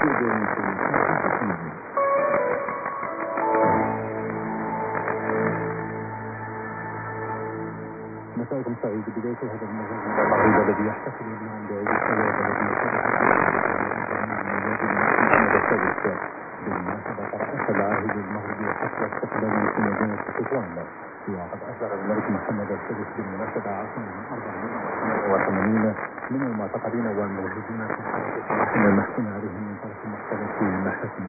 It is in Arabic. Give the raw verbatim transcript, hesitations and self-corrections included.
مساءكم سعيد. بداية هذا الموضوع العريض الذي يحتفل اليوم بعيد الشباب الذي بالمناسبة ترأس العاهل المغربي حفل استقبال في مدينة تطوان. وقد أصدر الملك محمد السادس بالمناسبة عشرة من أربعمائة وثمانية وثمانين من المعتقلين والموجودين في حالة الصلاح المحكوم عليهم من طرف مختلف المحاكم.